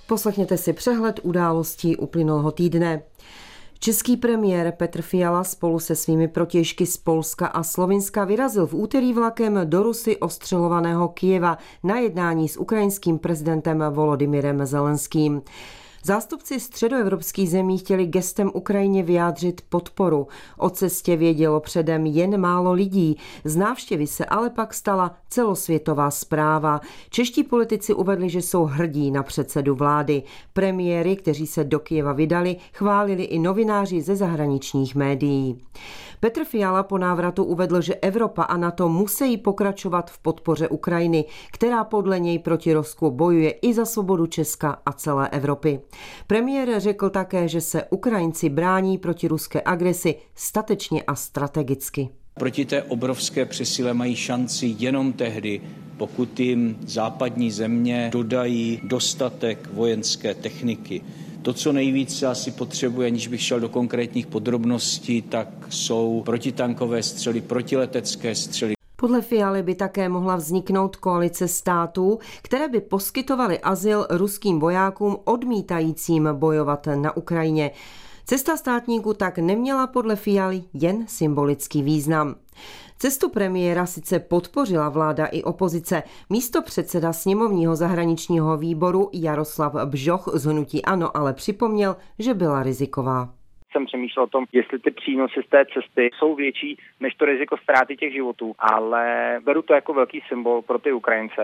Poslechněte si přehled událostí uplynulého týdne. Český premiér Petr Fiala spolu se svými protějšky z Polska a Slovinska vyrazil v úterý vlakem do Rusy ostřelovaného Kyjeva na jednání s ukrajinským prezidentem Volodymyrem Zelenským. Zástupci středoevropských zemí chtěli gestem Ukrajině vyjádřit podporu. O cestě vědělo předem jen málo lidí. Z návštěvy se ale pak stala celosvětová zpráva. Čeští politici uvedli, že jsou hrdí na předsedu vlády. Premiéry, kteří se do Kyjeva vydali, chválili i novináři ze zahraničních médií. Petr Fiala po návratu uvedl, že Evropa a NATO musí pokračovat v podpoře Ukrajiny, která podle něj proti Rusku bojuje i za svobodu Česka a celé Evropy. Premiér řekl také, že se Ukrajinci brání proti ruské agresi statečně a strategicky. Proti té obrovské přesile mají šanci jenom tehdy, pokud jim západní země dodají dostatek vojenské techniky. To, co nejvíce asi potřebuje, aniž bych šel do konkrétních podrobností, tak jsou protitankové střely, protiletecké střely. Podle Fialy by také mohla vzniknout koalice států, které by poskytovaly azyl ruským vojákům odmítajícím bojovat na Ukrajině. Cesta státníků tak neměla podle Fialy jen symbolický význam. Cestu premiéra sice podpořila vláda i opozice. Místopředseda sněmovního zahraničního výboru Jaroslav Bžoch z hnutí ANO ale připomněl, že byla riziková. Jsem přemýšlel o tom, jestli ty přínosy z té cesty jsou větší než to riziko ztráty těch životů, ale beru to jako velký symbol pro ty Ukrajince.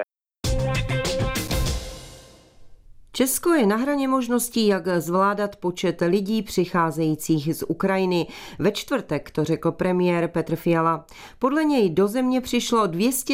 Česko je na hraně možností, jak zvládat počet lidí přicházejících z Ukrajiny. Ve čtvrtek to řekl premiér Petr Fiala. Podle něj do země přišlo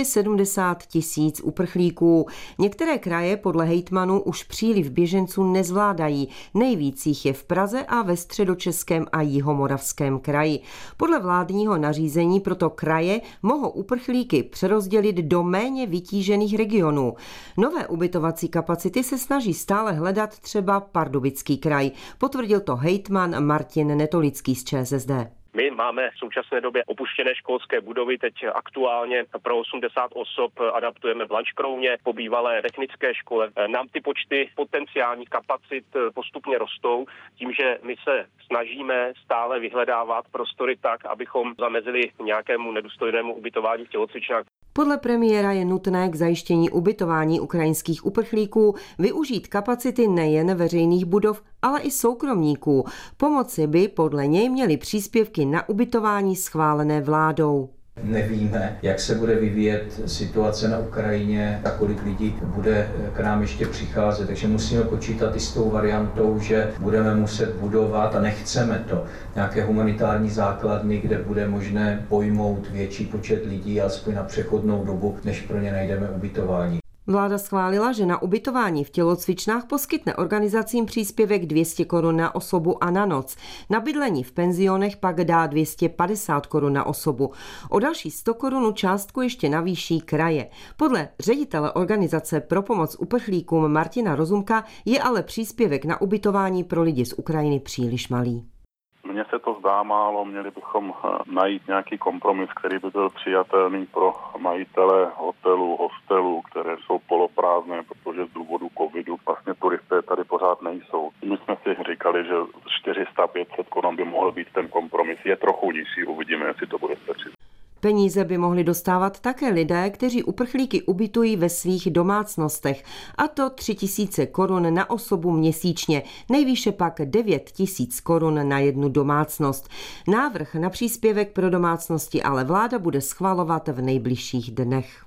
270 000 uprchlíků. Některé kraje podle hejtmanů už příliv běženců nezvládají. Nejvíc jich je v Praze a ve Středočeském a Jihomoravském kraji. Podle vládního nařízení proto kraje mohou uprchlíky přerozdělit do méně vytížených regionů. Nové ubytovací kapacity se snaží stále hledat třeba Pardubický kraj. Potvrdil to hejtman Martin Netolický z ČSSD. My máme v současné době opuštěné školské budovy, teď aktuálně pro 80 osob adaptujeme v Lanškrouně, po bývalé technické škole. Nám ty počty potenciálních kapacit postupně rostou, tím, že my se snažíme stále vyhledávat prostory tak, abychom zamezili nějakému nedůstojnému ubytování v tělocvičnách. Podle premiéra je nutné k zajištění ubytování ukrajinských uprchlíků využít kapacity nejen veřejných budov, ale i soukromníků. Pomoci by podle něj měly příspěvky na ubytování schválené vládou. Nevíme, jak se bude vyvíjet situace na Ukrajině a kolik lidí bude k nám ještě přicházet, takže musíme počítat i s tou variantou, že budeme muset budovat, a nechceme to, nějaké humanitární základny, kde bude možné pojmout větší počet lidí, alespoň na přechodnou dobu, než pro ně najdeme ubytování. Vláda schválila, že na ubytování v tělocvičnách poskytne organizacím příspěvek 200 Kč na osobu a na noc. Na bydlení v penzionech pak dá 250 Kč na osobu. O další 100 Kč částku ještě navýší kraje. Podle ředitele organizace pro pomoc uprchlíkům Martina Rozumka je ale příspěvek na ubytování pro lidi z Ukrajiny příliš malý. Mně se to zdá málo, měli bychom najít nějaký kompromis, který by byl přijatelný pro majitele hotelů, hostelů, které jsou poloprázdné, protože z důvodu covidu vlastně turisté tady pořád nejsou. My jsme si říkali, že 400-500 Kč by mohl být ten kompromis. Je trochu nižší, uvidíme, jestli to bude stačit. Peníze by mohli dostávat také lidé, kteří uprchlíky ubytují ve svých domácnostech, a to 3 000 Kč na osobu měsíčně, nejvýše pak 9 000 Kč na jednu domácnost. Návrh na příspěvek pro domácnosti ale vláda bude schvalovat v nejbližších dnech.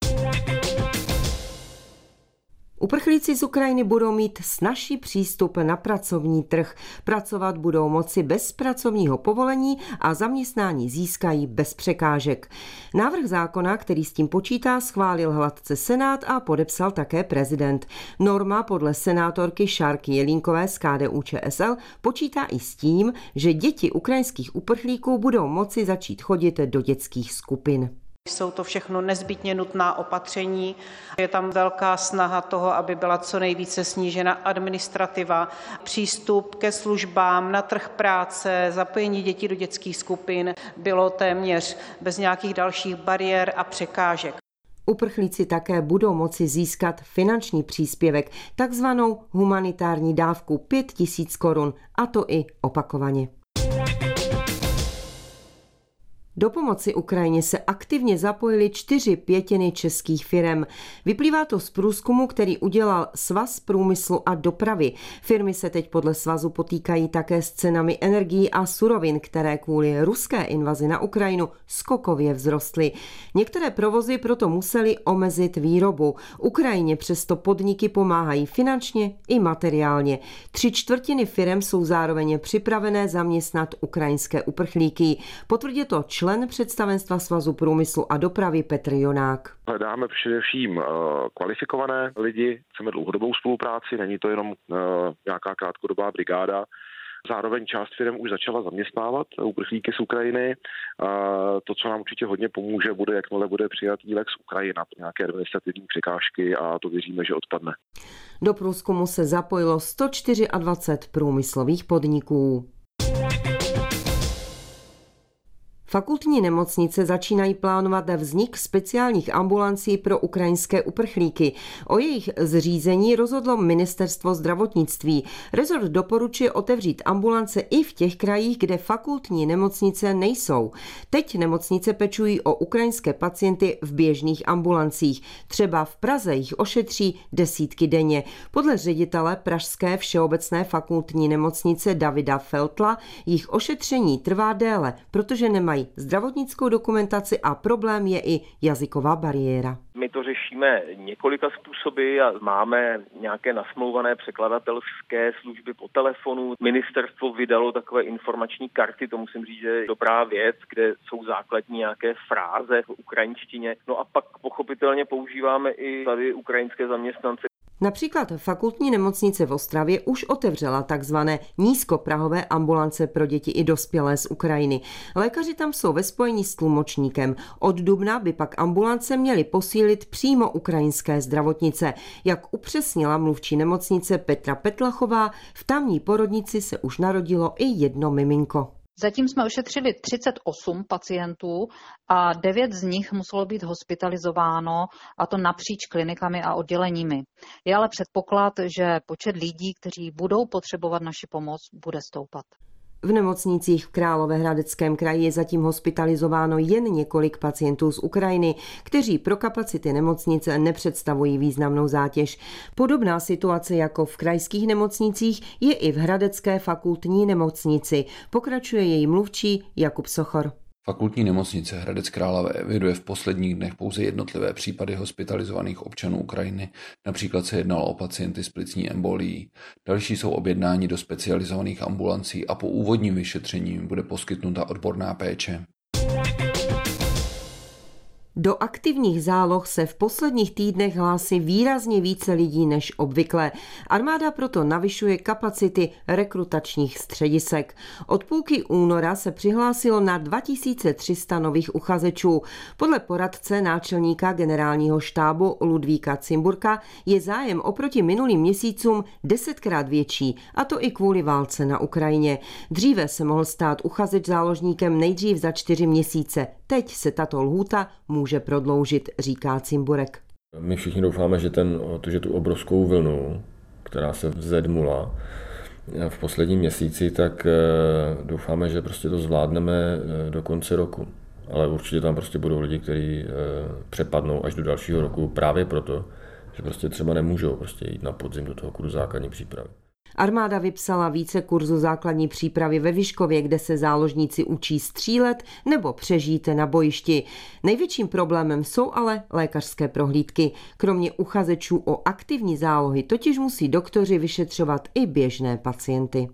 Uprchlíci z Ukrajiny budou mít snazší přístup na pracovní trh. Pracovat budou moci bez pracovního povolení a zaměstnání získají bez překážek. Návrh zákona, který s tím počítá, schválil hladce Senát a podepsal také prezident. Norma podle senátorky Šárky Jelínkové z KDU-ČSL počítá i s tím, že děti ukrajinských uprchlíků budou moci začít chodit do dětských skupin. Jsou to všechno nezbytně nutná opatření. Je tam velká snaha toho, aby byla co nejvíce snížena administrativa, přístup ke službám, na trh práce, zapojení dětí do dětských skupin bylo téměř bez nějakých dalších bariér a překážek. Uprchlíci také budou moci získat finanční příspěvek, takzvanou humanitární dávku 5 000 korun, a to i opakovaně. Do pomoci Ukrajině se aktivně zapojily 4/5 českých firem. Vyplývá to z průzkumu, který udělal Svaz průmyslu a dopravy. Firmy se teď podle svazu potýkají také s cenami energií a surovin, které kvůli ruské invazi na Ukrajinu skokově vzrostly. Některé provozy proto musely omezit výrobu. Ukrajině přesto podniky pomáhají finančně i materiálně. 3/4 firem jsou zároveň připravené zaměstnat ukrajinské uprchlíky. Potvrdil to člen představenstva Svazu průmyslu a dopravy Petr Jonák. Hledáme především kvalifikované lidi, chceme dlouhodobou spolupráci, není to jenom nějaká krátkodobá brigáda. Zároveň část firm už začala zaměstnávat uprchlíky z Ukrajiny. To, co nám určitě hodně pomůže, bude, jakmile bude přijatý lex Ukrajina, nějaké administrativní překážky, a to věříme, že odpadne. Do průzkumu se zapojilo 124 průmyslových podniků. Fakultní nemocnice začínají plánovat vznik speciálních ambulancí pro ukrajinské uprchlíky. O jejich zřízení rozhodlo Ministerstvo zdravotnictví. Rezort doporučuje otevřít ambulance i v těch krajích, kde fakultní nemocnice nejsou. Teď nemocnice pečují o ukrajinské pacienty v běžných ambulancích. Třeba v Praze jich ošetří desítky denně. Podle ředitele Pražské všeobecné fakultní nemocnice Davida Feltla jich ošetření trvá déle, protože nemají zdravotnickou dokumentaci a problém je i jazyková bariéra. My to řešíme několika způsoby a máme nějaké nasmlouvané překladatelské služby po telefonu. Ministerstvo vydalo takové informační karty, to musím říct, že je dobrá věc, kde jsou základní nějaké fráze v ukrajinštině. No a pak pochopitelně používáme i tady ukrajinské zaměstnance. Například fakultní nemocnice v Ostravě už otevřela takzvané nízkoprahové ambulance pro děti i dospělé z Ukrajiny. Lékaři tam jsou ve spojení s tlumočníkem. Od dubna by pak ambulance měly posílit přímo ukrajinské zdravotnice. Jak upřesnila mluvčí nemocnice Petra Petlachová, v tamní porodnici se už narodilo i jedno miminko. Zatím jsme ošetřili 38 pacientů a 9 z nich muselo být hospitalizováno, a to napříč klinikami a odděleními. Je ale předpoklad, že počet lidí, kteří budou potřebovat naši pomoc, bude stoupat. V nemocnicích v Královéhradeckém kraji je zatím hospitalizováno jen několik pacientů z Ukrajiny, kteří pro kapacity nemocnice nepředstavují významnou zátěž. Podobná situace jako v krajských nemocnicích je i v Hradecké fakultní nemocnici, pokračuje její mluvčí Jakub Sochor. Fakultní nemocnice Hradec Králové eviduje v posledních dnech pouze jednotlivé případy hospitalizovaných občanů Ukrajiny, například se jednalo o pacienty s plicní embolií. Další jsou objednáni do specializovaných ambulancí a po úvodním vyšetření bude poskytnuta odborná péče. Do aktivních záloh se v posledních týdnech hlásí výrazně více lidí než obvykle. Armáda proto navyšuje kapacity rekrutačních středisek. Od půlky února se přihlásilo na 2300 nových uchazečů. Podle poradce náčelníka generálního štábu Ludvíka Cimburka je zájem oproti minulým měsícům 10krát větší, a to i kvůli válce na Ukrajině. Dříve se mohl stát uchazeč záložníkem nejdřív za 4 měsíce. Teď se tato lhůta může prodloužit, říká Cimburek. My všichni doufáme, že tu obrovskou vlnu, která se vzedmula v posledním měsíci, tak doufáme, že prostě to zvládneme do konce roku. Ale určitě tam prostě budou lidi, kteří přepadnou až do dalšího roku právě proto, že prostě třeba nemůžou prostě jít na podzim do toho kurzu základní přípravy. Armáda vypsala více kurzů základní přípravy ve Vyškově, kde se záložníci učí střílet nebo přežít na bojišti. Největším problémem jsou ale lékařské prohlídky. Kromě uchazečů o aktivní zálohy totiž musí doktoři vyšetřovat i běžné pacienty.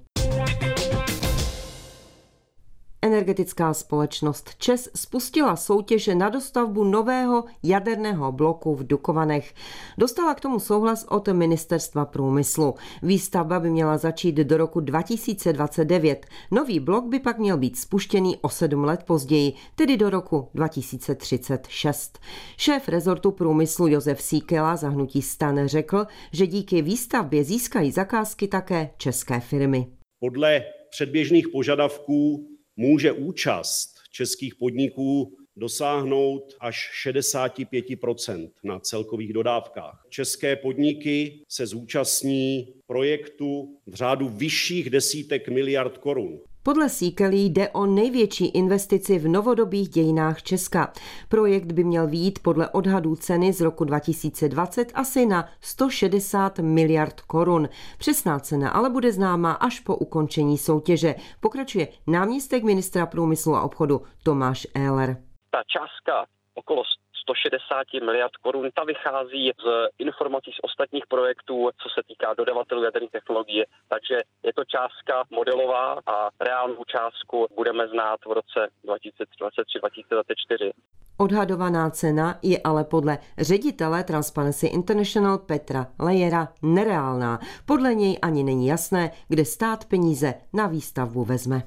Energetická společnost ČEZ spustila soutěž na dostavbu nového jaderného bloku v Dukovanech. Dostala k tomu souhlas od Ministerstva průmyslu. Výstavba by měla začít do roku 2029. Nový blok by pak měl být spuštěný o 7 let později, tedy do roku 2036. Šéf rezortu průmyslu Josef Síkela za hnutí STAN řekl, že díky výstavbě získají zakázky také české firmy. Podle předběžných požadavků může účast českých podniků dosáhnout až 65% na celkových dodávkách. České podniky se zúčastní projektu v řádu vyšších desítek miliard korun. Podle Síkelí jde o největší investici v novodobých dějinách Česka. Projekt by měl vyjít podle odhadů ceny z roku 2020 asi na 160 miliard korun. Přesná cena ale bude známa až po ukončení soutěže. Pokračuje náměstek ministra průmyslu a obchodu Tomáš Ehler. Ta částka okolo 160 miliard korun, ta vychází z informací z ostatních projektů, co se týká dodavatelů jaderných technologií, takže je to částka modelová a reálnou částku budeme znát v roce 2023-2024. Odhadovaná cena je ale podle ředitele Transparency International Petra Lejera nereálná. Podle něj ani není jasné, kde stát peníze na výstavbu vezme.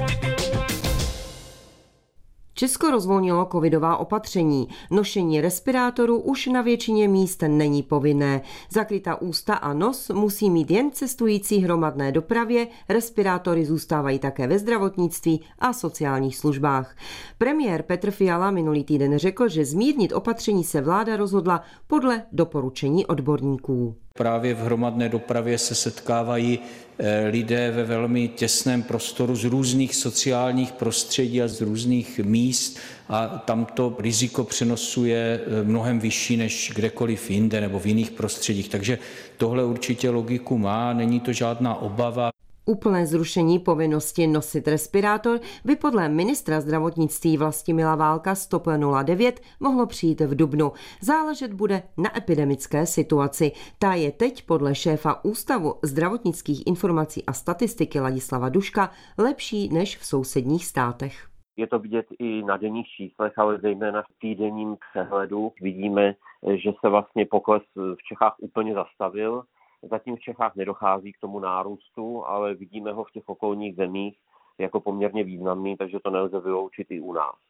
Česko rozvolnilo covidová opatření. Nošení respirátorů už na většině míst není povinné. Zakrytá ústa a nos musí mít jen cestující hromadné dopravě, respirátory zůstávají také ve zdravotnictví a sociálních službách. Premiér Petr Fiala minulý týden řekl, že zmírnit opatření se vláda rozhodla podle doporučení odborníků. Právě v hromadné dopravě se setkávají lidé ve velmi těsném prostoru z různých sociálních prostředí a z různých míst a tam to riziko přenosu je mnohem vyšší než kdekoliv jinde nebo v jiných prostředích. Takže tohle určitě logiku má, není to žádná obava. Úplné zrušení povinnosti nosit respirátor by podle ministra zdravotnictví Vlastimila Válka z TOP 09 mohlo přijít v dubnu. Záležet bude na epidemické situaci. Ta je teď podle šéfa Ústavu zdravotnických informací a statistiky Ladislava Duška lepší než v sousedních státech. Je to vidět i na denních číslech, ale zejména v týdenním přehledu vidíme, že se vlastně pokles v Čechách úplně zastavil. Zatím v Čechách nedochází k tomu nárůstu, ale vidíme ho v těch okolních zemích jako poměrně významný, takže to nelze vyloučit i u nás.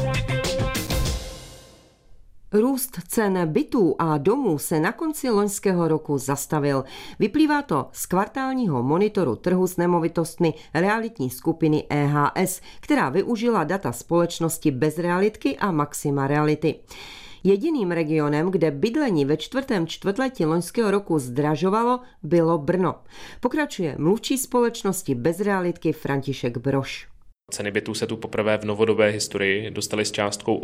Růst cen bytů a domů se na konci loňského roku zastavil. Vyplývá to z kvartálního monitoru trhu s nemovitostmi realitní skupiny EHS, která využila data společnosti Bezrealitky a Maxima Reality. Jediným regionem, kde bydlení ve čtvrtém čtvrtletí loňského roku zdražovalo, bylo Brno. Pokračuje mluvčí společnosti Bezrealitky František Brož. Ceny bytů se tu poprvé v novodobé historii dostaly s částkou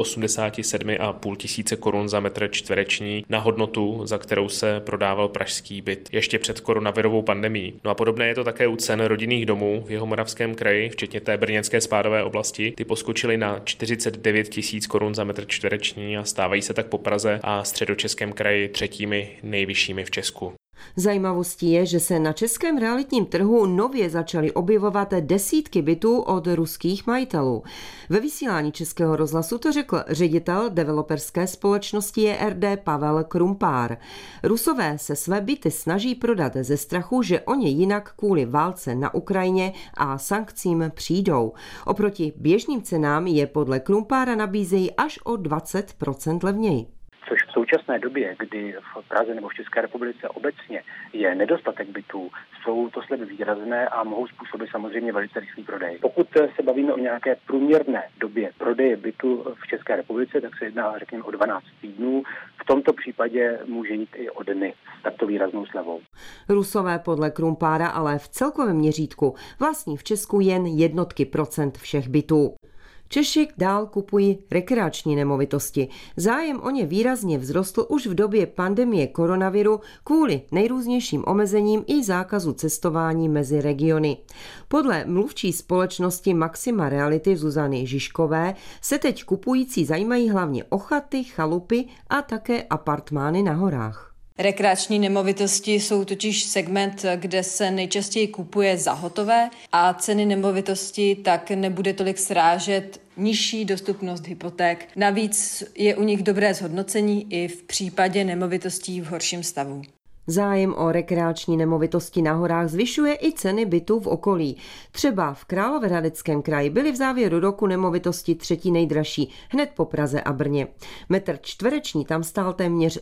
87,5 tisíce korun za metr čtvereční na hodnotu, za kterou se prodával pražský byt ještě před koronavirovou pandemií. No a podobné je to také u cen rodinných domů v Jihomoravském kraji, včetně té brněnské spádové oblasti. Ty poskočily na 49 tisíc korun za metr čtvereční a stávají se tak po Praze a Středočeském kraji třetími nejvyššími v Česku. Zajímavostí je, že se na českém realitním trhu nově začaly objevovat desítky bytů od ruských majitelů. Ve vysílání Českého rozhlasu to řekl ředitel developerské společnosti JRD Pavel Krumpár. Rusové se své byty snaží prodat ze strachu, že o ně jinak kvůli válce na Ukrajině a sankcím přijdou. Oproti běžným cenám je podle Krumpára nabízejí až o 20% levněji. Což v současné době, kdy v Praze nebo v České republice obecně je nedostatek bytů, jsou to slevy výrazné a mohou způsobit samozřejmě velice rychlý prodej. Pokud se bavíme o nějaké průměrné době prodeje bytu v České republice, tak se jedná, řekněme, o 12 týdnů. V tomto případě může jít i o dny s takto výraznou slevou. Rusové podle Krumpára ale v celkovém měřítku vlastní v Česku jen jednotky procent všech bytů. Češi dál kupují rekreační nemovitosti. Zájem o ně výrazně vzrostl už v době pandemie koronaviru kvůli nejrůznějším omezením i zákazu cestování mezi regiony. Podle mluvčí společnosti Maxima Reality Zuzany Žižkové se teď kupující zajímají hlavně o chaty, chalupy a také apartmány na horách. Rekreační nemovitosti jsou totiž segment, kde se nejčastěji kupuje za hotové a ceny nemovitosti tak nebude tolik srážet nižší dostupnost hypoték. Navíc je u nich dobré zhodnocení i v případě nemovitostí v horším stavu. Zájem o rekreační nemovitosti na horách zvyšuje i ceny bytů v okolí. Třeba v Královéhradeckém kraji byly v závěru roku nemovitosti třetí nejdražší, hned po Praze a Brně. Metr čtvereční tam stál téměř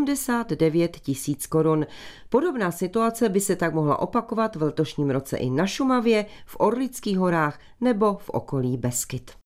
79 tisíc korun. Podobná situace by se tak mohla opakovat v letošním roce i na Šumavě, v Orlických horách nebo v okolí Beskyd.